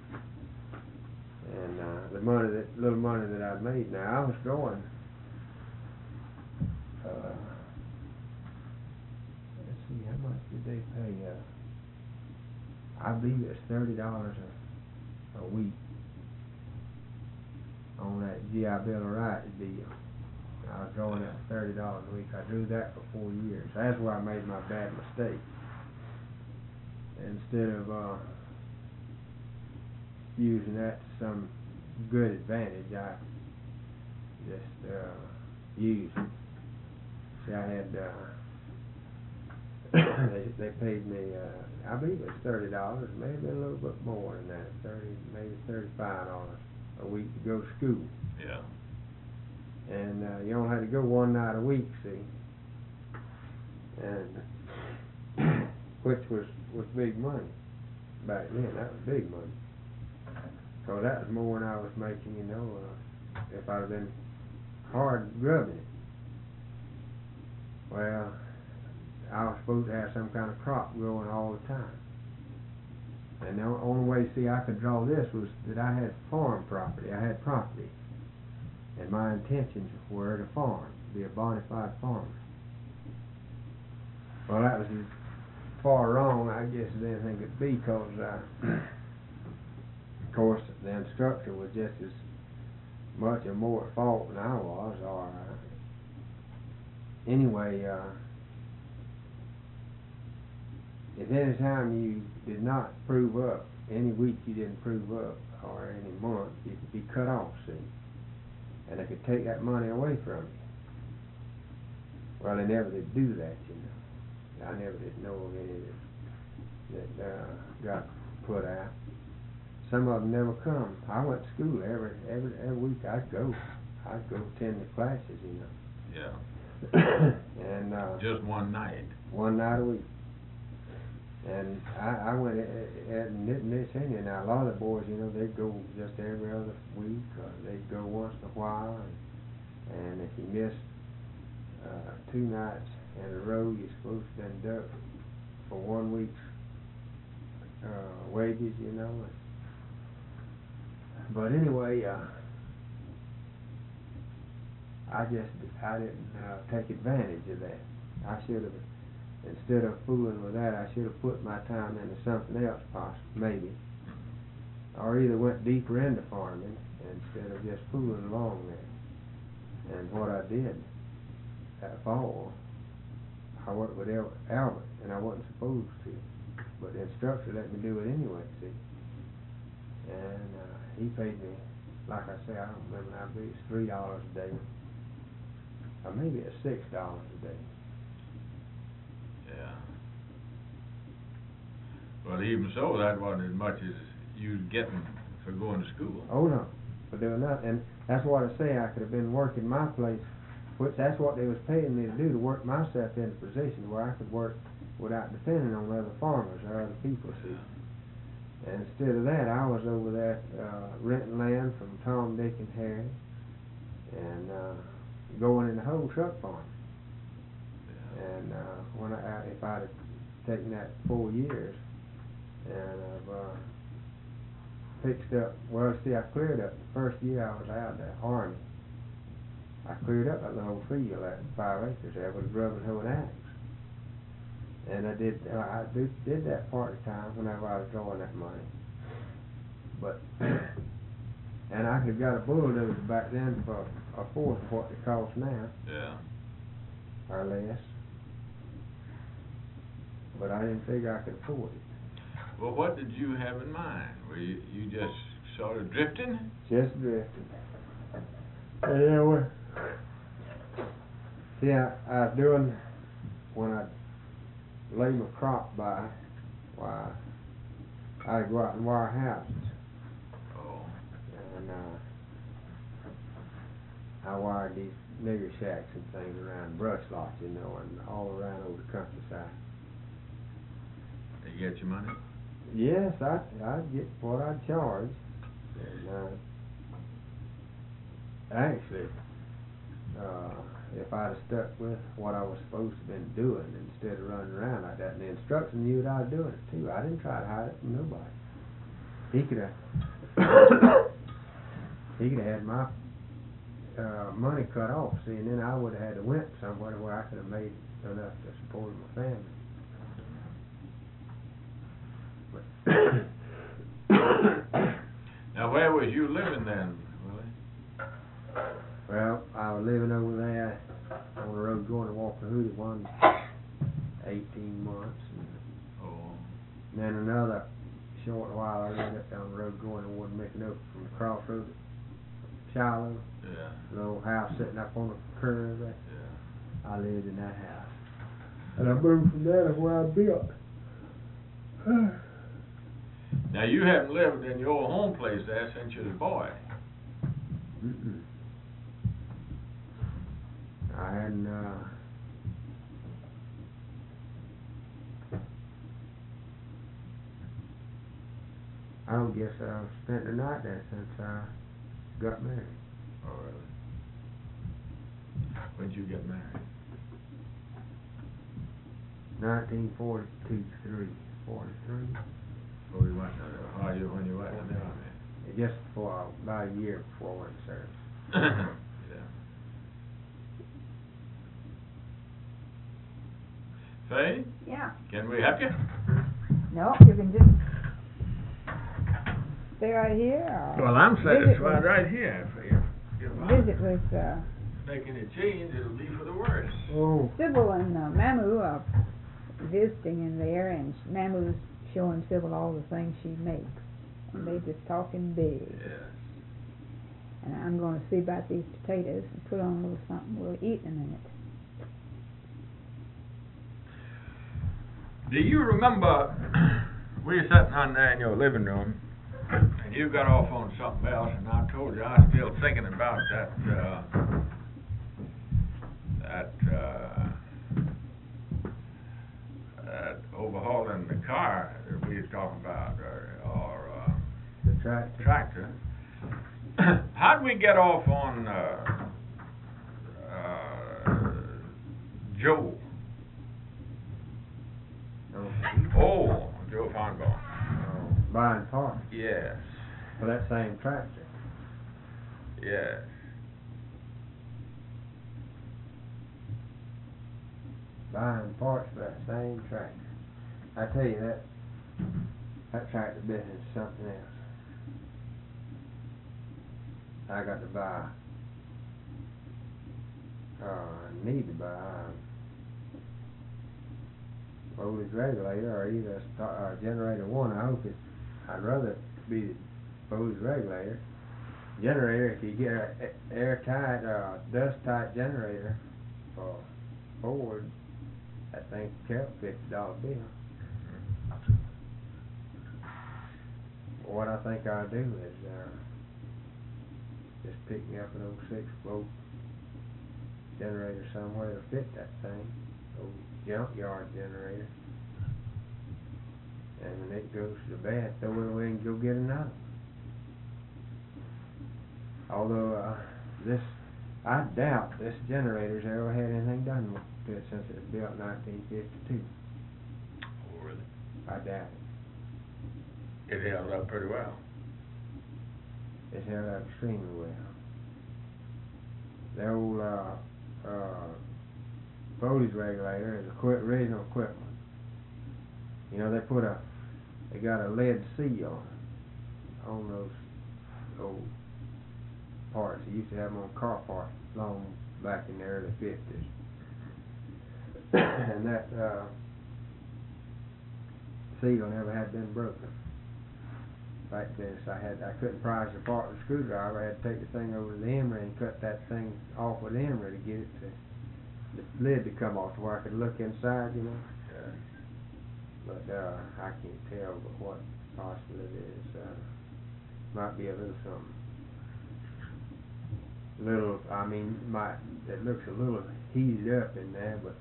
And the little money that I made, now I was going, let's see, how much did they pay? I believe it's $30 a week on that GI Bill of Rights deal. I was drawing that $30 a week. I drew that for 4 years. That's where I made my bad mistake. Instead of using that to some good advantage, I just used it. See, I had they paid me, I believe it was $30, maybe a little bit more than that, maybe $35 a week to go to school. Yeah. And you only had to go one night a week, see, and which was big money back then. That was big money, because that was more than I was making, if I'd have been hard grubbing it. Well, I was supposed to have some kind of crop growing all the time. And the only way, see, I could draw this was that I had farm property. I had property. And my intentions were to farm, be a bona fide farmer. Well, that was as far wrong, I guess, as anything could be, because, of course, the instructor was just as much or more at fault than I was, or anyway, if any time you did not prove up, any week you didn't prove up, or any month, you could be cut off, see? And they could take that money away from you. Well, they never did do that, you know. I never did know of any that got put out. Some of them never come. I went to school every week. I'd go attend the classes, you know. Yeah. And Just one night. one night a week. And I went and this in now. A lot of the boys, you know, they'd go just every other week, or they'd go once in a while. And if you missed 2 nights in a row, you're supposed to deduct for 1 week's wages, you know. But anyway, I didn't take advantage of that. I should have, instead of fooling with that, I should have put my time into something else, possibly, maybe, or either went deeper into farming instead of just fooling along there. And what I did that fall, I worked with Albert, and I wasn't supposed to, but the instructor let me do it anyway, see. And he paid me, like I say, I don't remember how big, it's $3 a day, or maybe it's $6 a day. Yeah. Well, even so, that wasn't as much as you was getting for going to school. Oh no, for doing nothing. And that's what I say, I could have been working my place, which that's what they was paying me to do, to work myself into a position where I could work without depending on other farmers or other people, see. And instead of that, I was over there renting land from Tom, Dick, and Harry, and going in the whole truck farm. Yeah. And if I'd have taken that 4 years, and I've fixed up, well, see, I cleared up the first year I was out of the Army. I cleared up that little field, that 5 acres there, with a grubbing hoe and axe. And I did that part of the time whenever I was drawing that money. But and I could have got a bulldozer back then for a fourth of what they cost now. Yeah. Or less. But I didn't figure I could afford it. Well, what did you have in mind? Were you just sort of drifting? Just drifting. Yeah, see, I was doing, when I lay my crop by, why, I'd go out and wire houses. Oh. And I wired these nigger shacks and things around brush lots, you know, and all around over the countryside. Did you get your money? Yes, I'd get what I'd charge. And actually, if I'd have stuck with what I was supposed to have been doing instead of running around like that, and the instructor knew that I was doing it too. I didn't try to hide it from nobody. He could have had my money cut off, see, and then I would have had to went somewhere where I could have made enough to support my family. Now, where was you living then, Willie? Well, I was living over there on the road going to Walker-Hootie 18 months. And then another short while I lived up down the road going to Wood-Mickinoka from the crossroads at Shiloh. Yeah. Little house sitting up on the curve there. Yeah. I lived in that house. And I moved from there to where I built. Now, you haven't lived in your home place there since you was a boy. Mm-mm. I hadn't, I don't guess I've spent the night there since I got married. Oh, really? When'd you get married? 1942, 43. When you went in the Army? Just for about a year before I went to service. Yeah. Faye? Yeah. Can we help you? No, you can just stay right here or Well, I'm visit satisfied with- right here. visit with make any change, it'll be for the worse. Oh, Sybil and Mamu are visiting in there, and Mamu's showing Sybil all the things she makes, and they just talking big. Yes. And I'm going to see about these potatoes and put on a little something we'll eat in a minute. Do you remember we were sitting on there in your living room, and you got off on something else, and I told you I was still thinking about that overhauling the car that we was talking about, or the tractor. tractor. How'd we get off on Joe? Oh, Joe Feinbaum. Oh, buying parts Yes, for that same tractor. yes. Buying parts for that same tractor. I tell you that tractor business is something else. I got to buy, need to buy voltage regulator or either generator one. I'd rather it be the voltage regulator. Generator, if you get an airtight, dust tight generator for Ford, that thing can help $50 bill. What I think I'll do is just pick me up an old 6-volt generator somewhere to fit that thing, old junkyard generator, and when it goes to bad, throw it away and go get another. Although I doubt this generator's ever had anything done to it since it was built in 1952. Oh, really? I doubt it. It held up pretty well. It's held up extremely well. The old voltage regulator is original equipment. You know, they got a lead seal on those old parts. They used to have them on car parts long back in the early 50s. And that seal never had been broken. Like this, I couldn't prise it apart with a screwdriver. I had to take the thing over to the emery and cut that thing off with the emery to get it the lid to come off to where I could look inside, you know. Yeah. But I can't tell but what possible it is. Might be a little something. It looks a little heated up in there, but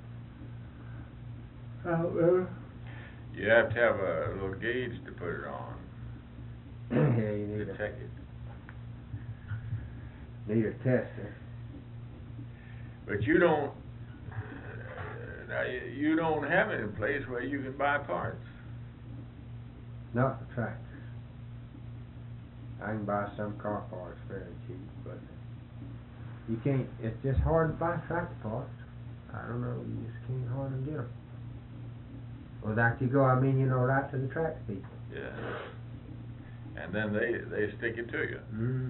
I don't know. You have to have a little gauge to put it on. Yeah, you To check it. need a tester. But you don't have any place where you can buy parts. Not for tractors. I can buy some car parts fairly cheap, but you can't. It's just hard to buy tractor parts. I don't know. You just can't hardly get them. Without you go, right to the tractor people. Yeah. And then they stick it to you. Mm-hmm.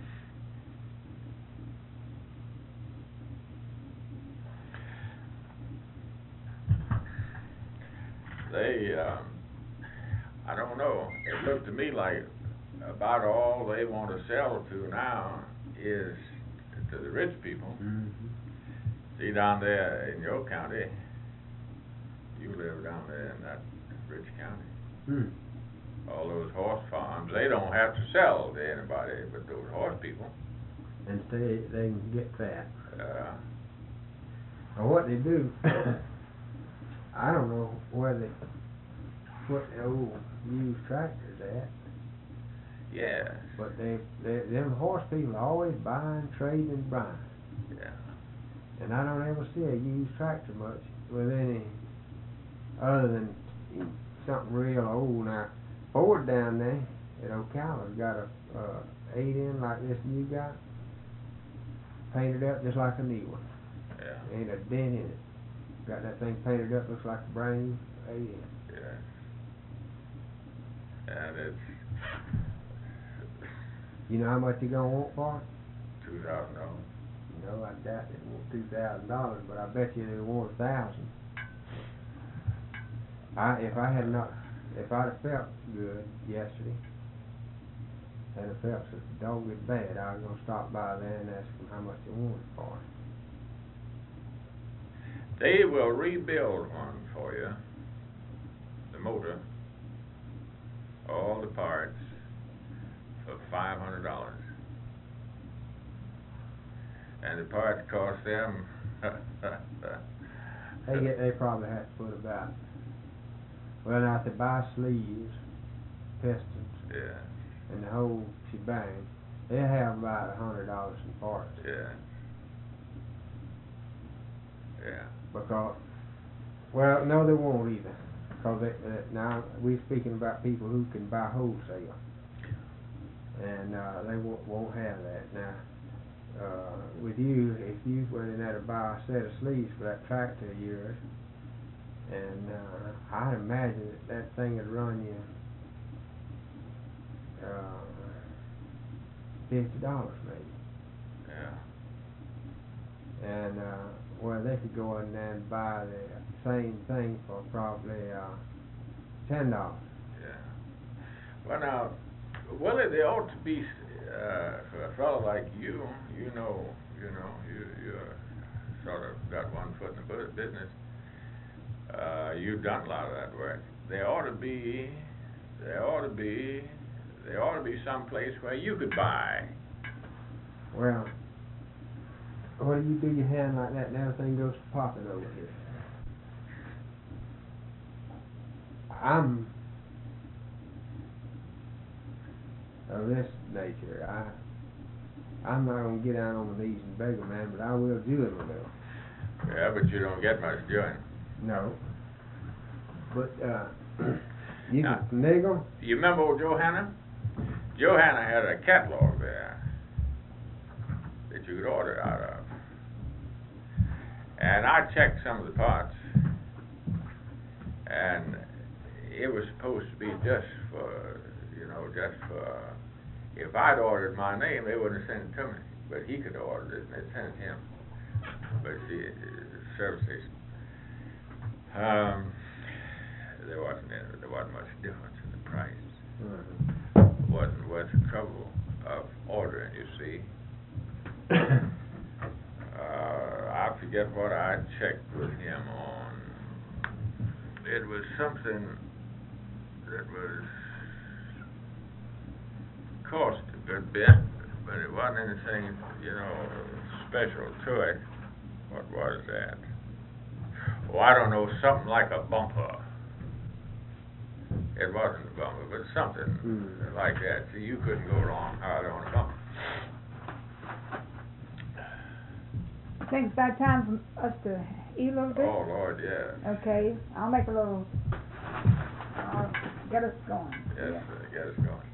I don't know. It looked to me like about all they want to sell to now is to the rich people. Mm-hmm. See, down there in your county, you live down there in that rich county. Mm. All those horse farms, they don't have to sell to anybody but those horse people. And they can get fat. Uh, Or what they do, I don't know where they put the old used tractors at. yeah. But them horse people are always buying, trading, buying. Yeah. And I don't ever see a used tractor much with any other than something real old. Now, Ford down there at Ocala's got a 8-in like this you got, painted up just like a new one. Yeah. Ain't a dent in it. Got that thing painted up, looks like a brand new 8-in. Yeah. And it's You know how much you gonna want for it? $2,000. No, I doubt they want $2,000, but I bet you they want 1,000. If I'd have felt good yesterday, and it felt so dogged bad, I was gonna stop by there and ask them how much they wanted for it. They will rebuild one for you, the motor, all the parts, for $500. And the parts cost them, They probably have to put about, well, now if they buy sleeves, pistons, yeah, and the whole shebang, they have about $100 in parts. yeah, yeah. Because, well, no, they won't either. Because now we're speaking about people who can buy wholesale, and they won't have that. Now, with you, if you went in there to buy a set of sleeves for that tractor of yours, and I'd imagine that thing would run you $50 maybe. Yeah. And well, they could go in there and buy the same thing for probably $10. Yeah. Well, now, Willie, there ought to be for a fellow like you. You sort of got one foot in the business. You've done a lot of that work. There ought to be some place where you could buy. Well, what do you do your hand like that and everything goes to popping over here? I'm of this nature. I'm not gonna get down on my knees and beg a man, but I will do him a little. Yeah, but you don't get much doing. No. But you Now, can niggle. You remember old Johanna? Johanna had a catalog there that you could order out of. And I checked some of the parts, and it was supposed to be just for, if I'd ordered my name, they wouldn't have sent it to me. But he could order it, and they sent it to him. But see, service station. There wasn't much difference in the price. It wasn't worth the trouble of ordering, you see. I forget what I checked with him on. It was something that was cost a good bit, but it wasn't anything, special to it. What was that? Oh, I don't know, something like a bumper. It wasn't a bumper, but something like that. See, you couldn't go wrong hard on a bumper. I think it's about time for us to eat a little bit. Oh, Lord, yes. Okay, I'll make a little, get us going. Yes, get us going.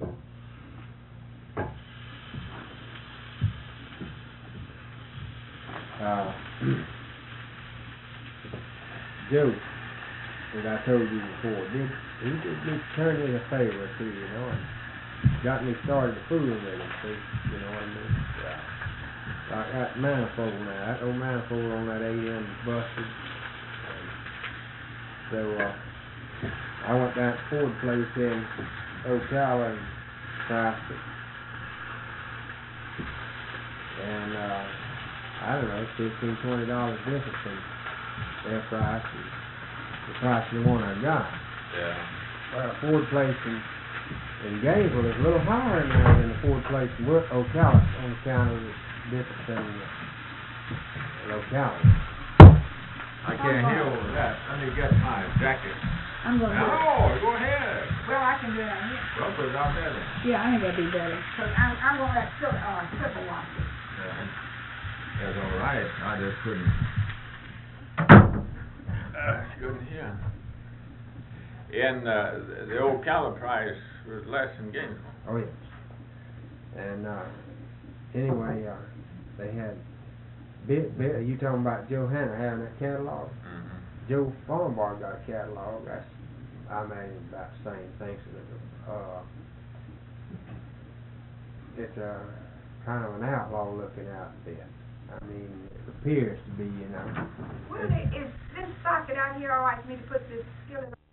Joe, as I told you before, he did me turn in a favor or two, and got me started fooling with him, see, you know what I mean? Yeah. Like that manifold now, that old manifold on that AM is busted. So I went down to Ford place in Ocala and priced it. And I don't know, $15-20 difference in their price and the price of the one I got. Yeah. Well, Ford place in Gainesville is a little higher now than the Ford place in Ocala on account of the difference in locality. I can't hear over that. Let me get my jacket. I'm going to do it. Oh, go ahead. Well, I can do it out here. Well, put it out there then. Yeah, I think that'd be better. Because I'm going to let Triple watch it. That's all right. I just couldn't hear. And the Ocala price was less than Gainesville. Oh, yes. And anyway, they had you talking about Johanna having that catalog? Mm-hmm. Joe Farnbar got a catalog. I imagine about the same thing. So it's a kind of an outlaw looking outfit. I mean, it appears to be, you know. Well, is this socket out here all right for me to put this skillet on?